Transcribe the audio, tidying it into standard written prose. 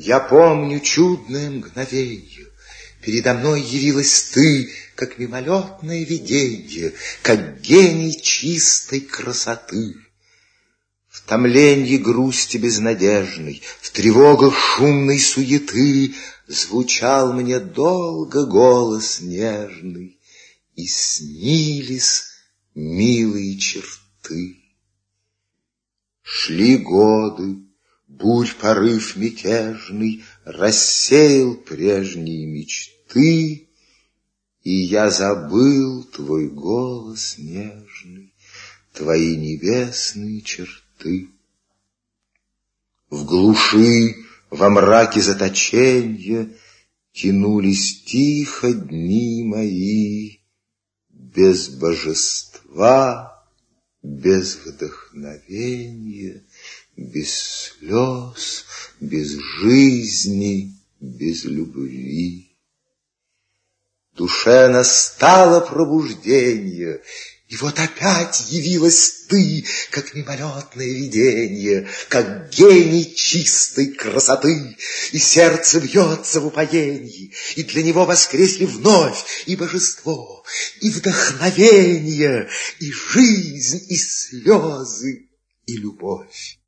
Я помню чудное мгновенье. Передо мной явилась ты, как мимолетное виденье, как гений чистой красоты. В томленье грусти безнадежной, в тревогах шумной суеты звучал мне долго голос нежный, и снились милые черты. Шли годы, бурь порыв мятежный рассеял прежние мечты, и я забыл твой голос нежный, твои небесные черты. В глуши, во мраке заточенья тянулись тихо дни мои, без божества, без вдохновения, без слез, без жизни, без любви. Душе настало пробуждение, и вот опять явилась ты, как мимолетное виденье, как гений чистой красоты, и сердце бьется в упоенье, и для него воскресли вновь и божество, и вдохновение, и жизнь, и слезы, и любовь.